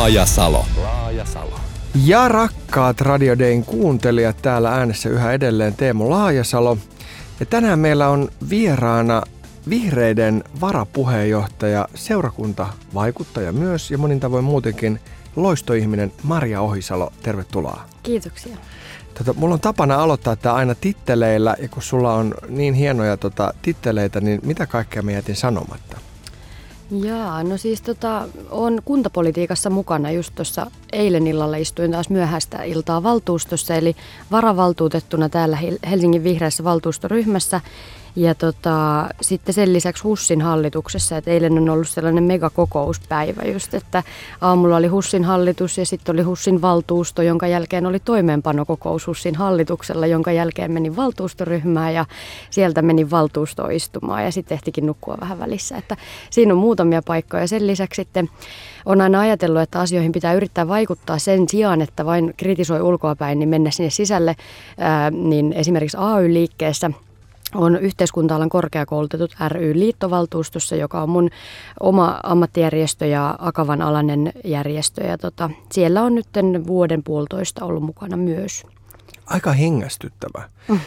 Laajasalo. Ja rakkaat Radio Dayn kuuntelijat, täällä äänessä yhä edelleen Teemu Laajasalo. Ja tänään meillä on vieraana Vihreiden varapuheenjohtaja, seurakuntavaikuttaja myös ja monin tavoin muutenkin loistoihminen Maria Ohisalo. Tervetuloa. Kiitoksia. Mulla on tapana aloittaa tämä aina titteleillä, ja kun sulla on niin hienoja titteleitä, niin mitä kaikkea mä jätin sanomatta? No siis olen kuntapolitiikassa mukana. Just tuossa eilen illalla istuin taas myöhäistä iltaa valtuustossa, eli varavaltuutettuna täällä Helsingin vihreässä valtuustoryhmässä. Ja sitten sen lisäksi HUSin hallituksessa, että eilen on ollut sellainen megakokouspäivä just, että aamulla oli HUSin hallitus ja sitten oli HUSin valtuusto, jonka jälkeen oli toimeenpanokokous HUSin hallituksella, jonka jälkeen menin valtuustoryhmään ja sieltä menin valtuustoon istumaan ja sitten ehtikin nukkua vähän välissä, että siinä on muutamia paikkoja. Sen lisäksi sitten on aina ajatellut, että asioihin pitää yrittää vaikuttaa sen sijaan, että vain kritisoi ulkoapäin, niin mennä sinne sisälle, niin esimerkiksi AY-liikkeessä on yhteiskunta-alan korkeakoulutetut ry-liittovaltuustossa, joka on mun oma ammattijärjestö ja Akavan alainen järjestö. Ja siellä on nyt vuoden puolitoista ollut mukana myös. Aika hengästyttävä.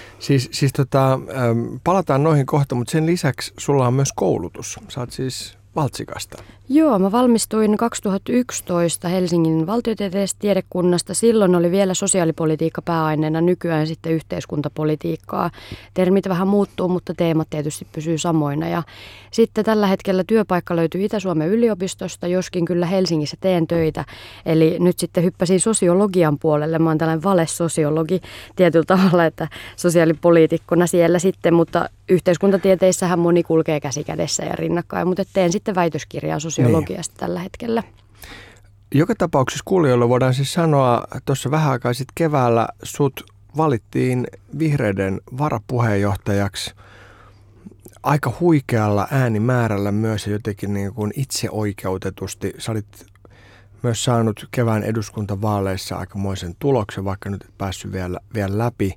Palataan noihin kohta, mutta sen lisäksi sulla on myös koulutus. Sä oot siis Valtsikasta. Joo, mä valmistuin 2011 Helsingin valtiotieteellisestä tiedekunnasta. Silloin oli vielä sosiaalipolitiikka pääaineena, nykyään sitten yhteiskuntapolitiikkaa. Termit vähän muuttuu, mutta teemat tietysti pysyy samoina. Ja sitten tällä hetkellä työpaikka löytyy Itä-Suomen yliopistosta, joskin kyllä Helsingissä teen töitä. Eli nyt sitten hyppäsin sosiologian puolelle. Mä oon tällainen valesosiologi tietyllä tavalla, että sosiaalipoliitikkona siellä sitten, mutta yhteiskuntatieteissähän moni kulkee käsi kädessä ja rinnakkain, mutta teen sitten väitöskirjaa sosiologiasta tällä hetkellä. Joka tapauksessa kuulijoille voidaan siis sanoa, tuossa vähän aikaa sitten keväällä sut valittiin Vihreiden varapuheenjohtajaksi aika huikealla äänimäärällä myös ja jotenkin niin kuin itseoikeutetusti. Sä olit myös saanut kevään eduskuntavaaleissa aikamoisen tuloksen, vaikka nyt et päässyt vielä läpi.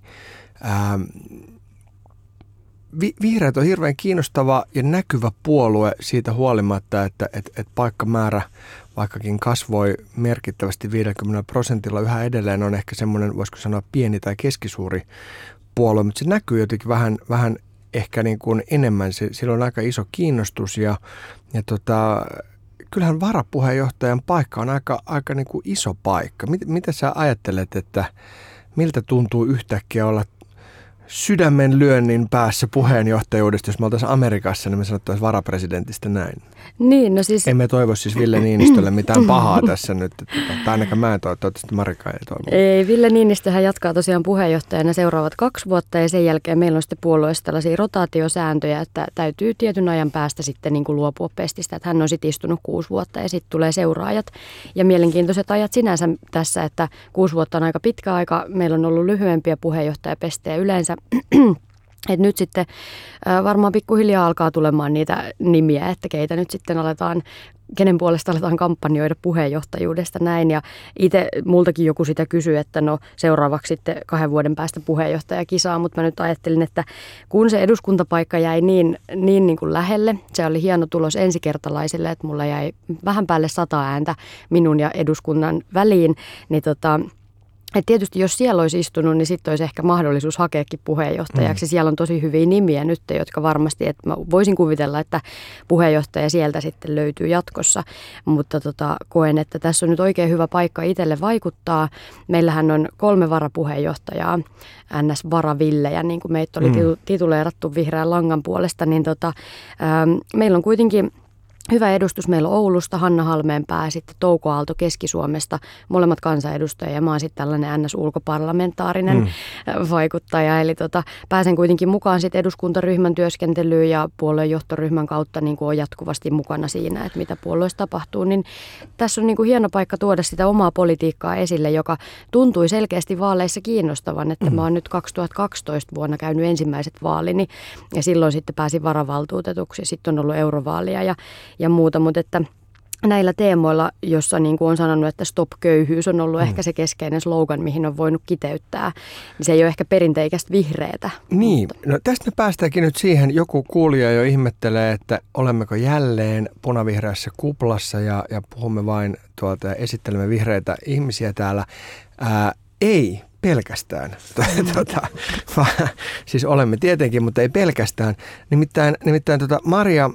Vihreät on hirveän kiinnostava ja näkyvä puolue siitä huolimatta, että paikkamäärä vaikkakin kasvoi merkittävästi 50%, yhä edelleen on ehkä semmoinen, voisiko sanoa pieni tai keskisuuri puolue, mutta se näkyy jotenkin vähän ehkä niin kuin enemmän. Sillä on aika iso kiinnostus ja kyllähän varapuheenjohtajan paikka on aika niin kuin iso paikka. Mitä sä ajattelet, että miltä tuntuu yhtäkkiä olla sydämen lyönnin päässä puheenjohtajuudesta? Jos me oltaisiin Amerikassa, niin me sanottaisiin varapresidentistä näin. Niin, no siis Emme toivo siis Ville Niinistölle mitään pahaa tässä nyt. Tai ainakaan mä en toivottavasti Marika ei toivo. Ei, Ville Niinistöhän jatkaa tosiaan puheenjohtajana seuraavat 2 vuotta ja sen jälkeen meillä on sitten puolueessa tällaisia rotaatiosääntöjä, että täytyy tietyn ajan päästä sitten niin kuin luopua pestistä. Että hän on sitten istunut 6 vuotta ja sitten tulee seuraajat. Ja mielenkiintoiset ajat sinänsä tässä, että 6 vuotta on aika pitkä aika. Meillä on ollut lyhyempiä puheenjohtajapestejä yleensä. Et nyt sitten varmaan pikkuhiljaa alkaa tulemaan niitä nimiä, että keitä nyt sitten kenen puolesta aletaan kampanjoida puheenjohtajuudesta näin. Ja itse multakin joku sitä kysyy, että no seuraavaksi sitten 2 vuoden päästä puheenjohtajakisaa, mutta mä nyt ajattelin, että kun se eduskuntapaikka jäi niin kuin lähelle, se oli hieno tulos ensikertalaisille, että mulla jäi vähän päälle 100 ääntä minun ja eduskunnan väliin, niin et tietysti jos siellä olisi istunut, niin sitten olisi ehkä mahdollisuus hakeakin puheenjohtajaksi. Siellä on tosi hyviä nimiä nyt, jotka varmasti, että mä voisin kuvitella, että puheenjohtaja sieltä sitten löytyy jatkossa. Mutta koen, että tässä on nyt oikein hyvä paikka itselle vaikuttaa. Meillähän on 3 varapuheenjohtajaa, NS-varavillejä, niin kuin meitä oli tituleerattu vihreän langan puolesta. Niin meillä on kuitenkin hyvä edustus meillä on Oulusta, Hanna Halmeenpää, sitten Touko Aalto Keski-Suomesta, molemmat kansanedustajia ja mä oon sitten tällainen NS-ulkoparlamentaarinen vaikuttaja. Eli pääsen kuitenkin mukaan sitten eduskuntaryhmän työskentelyyn ja puolueen johtoryhmän kautta niin kuin on jatkuvasti mukana siinä, että mitä puolueessa tapahtuu. Niin tässä on niin kuin hieno paikka tuoda sitä omaa politiikkaa esille, joka tuntui selkeästi vaaleissa kiinnostavan, että mä oon nyt 2012 vuonna käynyt ensimmäiset vaalini ja silloin sitten pääsin varavaltuutetuksi ja sitten on ollut eurovaalia ja muuta, mutta että näillä teemoilla, jossa niin kuin on sanonut, että stop köyhyys on ollut ehkä se keskeinen slogan, mihin on voinut kiteyttää, niin se ei ole ehkä perinteikästä vihreätä. Niin, no tästä me päästäänkin nyt siihen, joku kuulija jo ihmettelee, että olemmeko jälleen punavihreässä kuplassa ja puhumme vain esittelemme vihreitä ihmisiä täällä. Ei pelkästään. Siis olemme tietenkin, mutta ei pelkästään. Nimittäin Maria,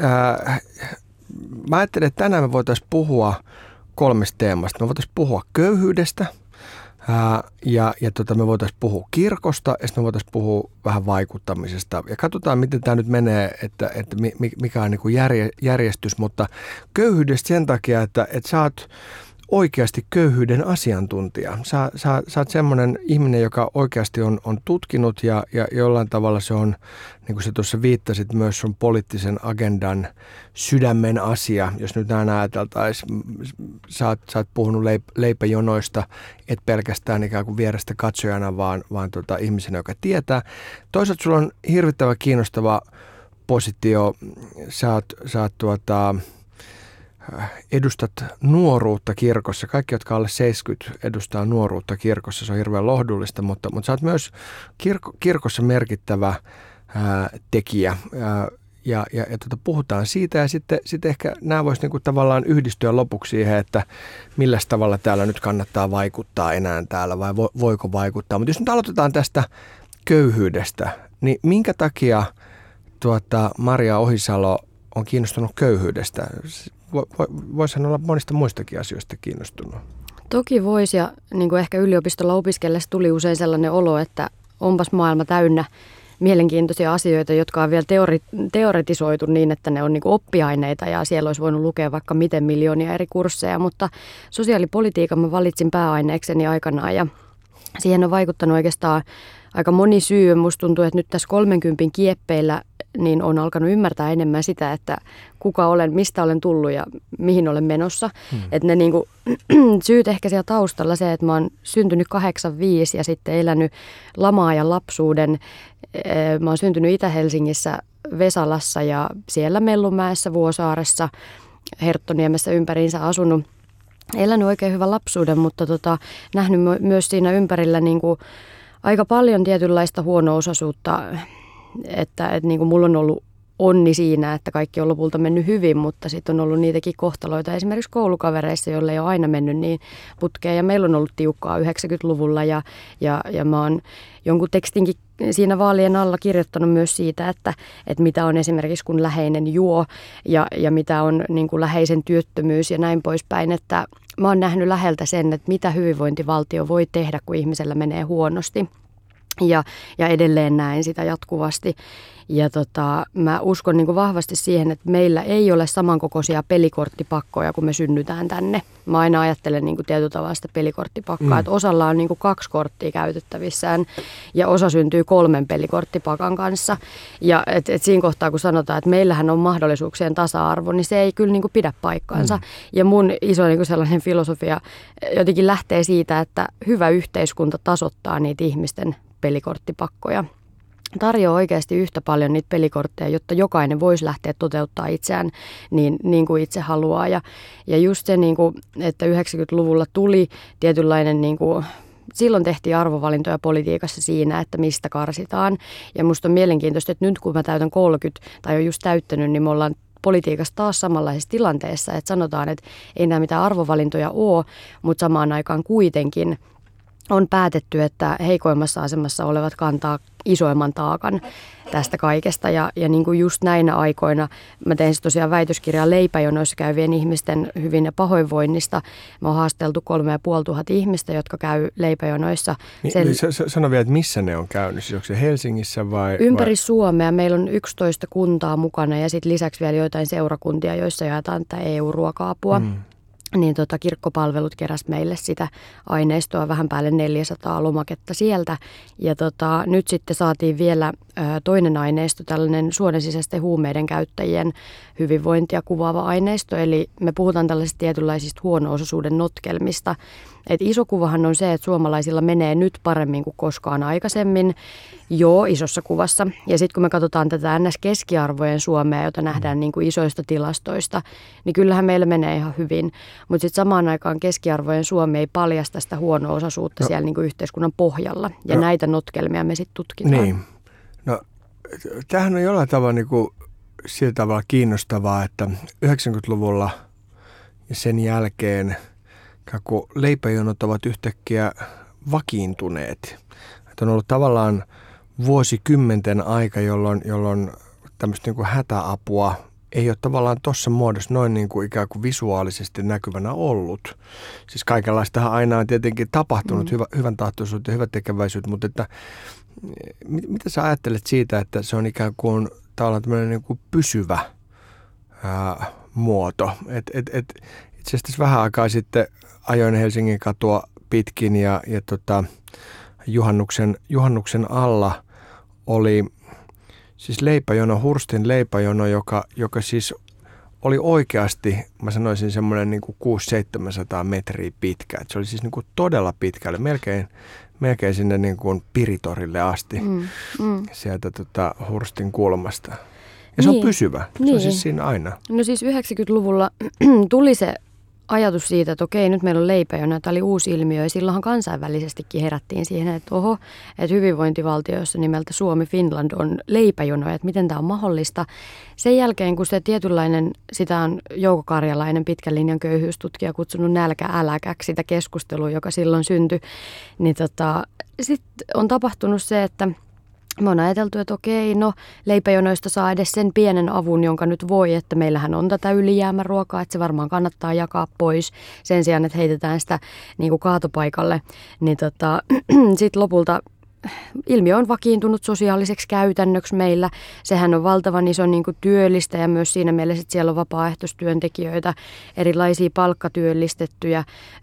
mä ajattelin, että tänään me voitaisiin puhua 3 teemasta. Me voitaisiin puhua köyhyydestä ja me voitaisiin puhua kirkosta ja sitten me voitaisiin puhua vähän vaikuttamisesta. Ja katsotaan, miten tämä nyt menee, että mikä on niin kuin järjestys, mutta köyhyydestä sen takia, että sä oot oikeasti köyhyyden asiantuntija. Sä oot semmoinen ihminen, joka oikeasti on tutkinut ja jollain tavalla se on, niin kuin sä tuossa viittasit, myös sun poliittisen agendan sydämen asia. Jos nyt näin ajateltaisiin, sä oot puhunut leipäjonoista, et pelkästään ikään kuin vierestä katsojana, vaan ihmisenä, joka tietää. Toisaalta sulla on hirvittävän kiinnostava positio. Sä oot edustat nuoruutta kirkossa. Kaikki, jotka alle 70 edustaa nuoruutta kirkossa, se on hirveän lohdullista, mutta sä oot myös kirkossa merkittävä tekijä ja puhutaan siitä ja sitten ehkä nämä voisi niinku tavallaan yhdistyä lopuksi siihen, että millä tavalla täällä nyt kannattaa vaikuttaa enää täällä vai voiko vaikuttaa. Mutta jos nyt aloitetaan tästä köyhyydestä, niin minkä takia Maria Ohisalo on kiinnostunut köyhyydestä? Voisihan olla monista muistakin asioista kiinnostunut. Toki voisi, ja niin kuin ehkä yliopistolla opiskellessa tuli usein sellainen olo, että onpas maailma täynnä mielenkiintoisia asioita, jotka on vielä teoretisoitu niin, että ne on niin kuin oppiaineita ja siellä olisi voinut lukea vaikka miten miljoonia eri kursseja, mutta sosiaalipolitiikan mä valitsin pääaineekseni aikanaan ja siihen on vaikuttanut oikeastaan aika moni syy. Musta tuntuu, että nyt tässä 30 kieppeillä niin on alkanut ymmärtää enemmän sitä, että kuka olen, mistä olen tullut ja mihin olen menossa. Että ne niinku, syyt ehkä siellä taustalla se, että mä oon syntynyt 85 ja sitten elänyt lamaa ja lapsuuden. Mä oon syntynyt Itä-Helsingissä Vesalassa ja siellä Mellunmäessä, Vuosaaressa, Herttoniemessä ympäriinsä asunut. Elänyt oikein hyvän lapsuuden, mutta nähnyt myös siinä ympärillä niinku aika paljon tietynlaista huono-osaisuutta, että niin kuin mulla on ollut onni siinä, että kaikki on lopulta mennyt hyvin, mutta sitten on ollut niitäkin kohtaloita esimerkiksi koulukavereissa, joille ei ole aina mennyt niin putkeen. Ja meillä on ollut tiukkaa 90-luvulla ja mä oon jonkun tekstinkin siinä vaalien alla kirjoittanut myös siitä, että mitä on esimerkiksi kun läheinen juo ja mitä on niin kuin läheisen työttömyys ja näin poispäin. Että mä oon nähnyt läheltä sen, että mitä hyvinvointivaltio voi tehdä, kun ihmisellä menee huonosti. Ja edelleen näen sitä jatkuvasti. Ja mä uskon niin kuin vahvasti siihen, että meillä ei ole samankokoisia pelikorttipakkoja, kun me synnytään tänne. Mä aina ajattelen niin kuin tietyllä tavalla sitä pelikorttipakkaa, että osalla on niin kuin 2 korttia käytettävissään ja osa syntyy 3 pelikorttipakan kanssa. Ja et siinä kohtaa, kun sanotaan, että meillähän on mahdollisuuksien tasa-arvo, niin se ei kyllä niin kuin pidä paikkaansa. Ja mun iso niin kuin sellainen filosofia jotenkin lähtee siitä, että hyvä yhteiskunta tasoittaa niitä ihmisten pelikorttipakkoja. Tarjoaa oikeasti yhtä paljon niitä pelikortteja, jotta jokainen voisi lähteä toteuttaa itseään niin kuin itse haluaa. Ja just se, niin kuin, että 90-luvulla tuli tietynlainen, niin kuin, silloin tehtiin arvovalintoja politiikassa siinä, että mistä karsitaan. Ja musta on mielenkiintoista, että nyt kun mä täytän 30 tai on just täyttänyt, niin me ollaan politiikassa taas samanlaisessa tilanteessa, että sanotaan, että ei nämä mitään arvovalintoja ole, mutta samaan aikaan kuitenkin on päätetty, että heikoimmassa asemassa olevat kantaa isoimman taakan tästä kaikesta. Ja niin kuin just näinä aikoina, mä tein tosiaan väitöskirjaa leipäjonoissa käyvien ihmisten hyvin ja pahoinvoinnista. Mä oon haasteltu 3500 ihmistä, jotka käy leipäjonoissa. Sano vielä, että missä ne on käynyt? Siis onko se Helsingissä vai? Ympäri Suomea. Meillä on 11 kuntaa mukana ja sitten lisäksi vielä joitain seurakuntia, joissa jaetaan tätä EU-ruoka-apua. niin kirkkopalvelut keräsi meille sitä aineistoa vähän päälle 400 lomaketta sieltä. Ja nyt sitten saatiin vielä toinen aineisto, tällainen suonensisäisten huumeiden käyttäjien hyvinvointia kuvaava aineisto. Eli me puhutaan tällaisista tietynlaisista huono-osaisuuden notkelmista. Et iso kuvahan on se, että suomalaisilla menee nyt paremmin kuin koskaan aikaisemmin, jo isossa kuvassa. Ja sitten kun me katsotaan tätä NS-keskiarvojen Suomea, jota nähdään niin kuin isoista tilastoista, niin kyllähän meillä menee ihan hyvin. Mutta sitten samaan aikaan keskiarvojen Suomi ei paljasta sitä huono-osaisuutta siellä niin kuin yhteiskunnan pohjalla. Ja näitä notkelmia me sitten tutkitaan. Niin. No, tämähän on jollain tavalla niin kuin sillä tavalla kiinnostavaa, että 90-luvulla ja sen jälkeen kun leipäjonot ovat yhtäkkiä vakiintuneet. Että on ollut tavallaan vuosikymmenten aika, jolloin tämmöistä niin kuin hätäapua ei ole tavallaan tuossa muodossa noin niin kuin ikään kuin visuaalisesti näkyvänä ollut. Siis kaikenlaistahan aina on tietenkin tapahtunut, hyvän tahtoisuutta ja hyvän tekeväisyyttä, mutta että, mitä sä ajattelet siitä, että se on ikään kuin tavallaan tämmöinen niin kuin pysyvä muoto? Itse asiassa vähän aikaa sitten ajoin Helsingin katua pitkin ja juhannuksen alla oli siis leipäjono, Hurstin leipäjono, joka siis oli oikeasti, mä sanoisin semmoinen niin kuin 600-700 metriä pitkä. Et se oli siis niin kuin todella pitkälle, melkein sinne niin kuin Piritorille asti sieltä Hurstin kulmasta. Ja se on pysyvä, se on siis siinä aina. No siis 90-luvulla tuli se ajatus siitä, että okei, nyt meillä on leipäjono, tämä oli uusi ilmiö ja silloinhan kansainvälisestikin herättiin siihen, että että hyvinvointivaltioissa nimeltä Suomi, Finland on leipäjono, että miten tämä on mahdollista. Sen jälkeen, kun se tietynlainen, sitä on Jouko Karjalainen, pitkän linjan köyhyystutkija, kutsunut nälkä-äläkäksi sitä keskustelua, joka silloin syntyi, niin sitten on tapahtunut se, että me on ajateltu, että okei, no leipäjonoista saa edes sen pienen avun, jonka nyt voi, että meillähän on tätä ylijäämäruokaa, että se varmaan kannattaa jakaa pois sen sijaan, että heitetään sitä niin kuin kaatopaikalle. Niin sitten lopulta ilmiö on vakiintunut sosiaaliseksi käytännöksi meillä. Sehän on valtavan iso niin kuin työllistäjä myös siinä mielessä, että siellä on vapaaehtoistyöntekijöitä, erilaisia palkkatyöllistettyjä.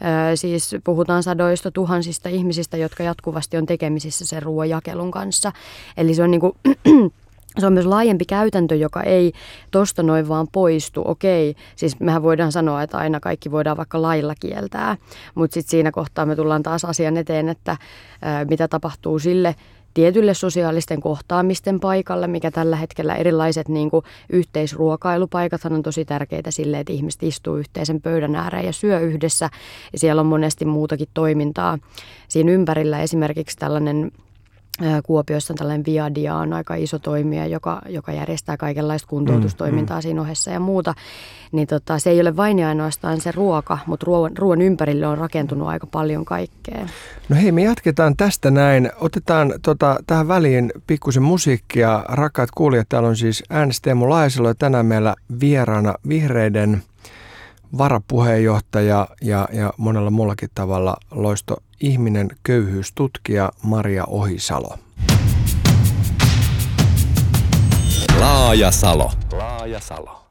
Siis puhutaan sadoista tuhansista ihmisistä, jotka jatkuvasti on tekemisissä sen ruoan jakelun kanssa. Eli se on niin kuin se on myös laajempi käytäntö, joka ei tosta noin vaan poistu. Okei, siis mehän voidaan sanoa, että aina kaikki voidaan vaikka lailla kieltää, mutta sitten siinä kohtaa me tullaan taas asian eteen, että mitä tapahtuu sille tietylle sosiaalisten kohtaamisten paikalle, mikä tällä hetkellä erilaiset niin kuin yhteisruokailupaikat on tosi tärkeitä sille, että ihmiset istuu yhteisen pöydän ääreen ja syö yhdessä. Ja siellä on monesti muutakin toimintaa. Siinä ympärillä esimerkiksi tällainen Kuopiossa on tällainen Viadia, on aika iso toimija, joka järjestää kaikenlaista kuntoutustoimintaa siinä ohessa ja muuta. Niin se ei ole vain ja ainoastaan se ruoka, mutta ruoan ympärille on rakentunut aika paljon kaikkea. No hei, me jatketaan tästä näin. Otetaan tähän väliin pikkusen musiikkia. Rakkaat kuulijat, täällä on siis Ernst Teemu Laajasalo ja tänään meillä vieraana Vihreiden varapuheenjohtaja ja monella muullakin tavalla loistoihminen, köyhyystutkija Maria Ohisalo. Laajasalo.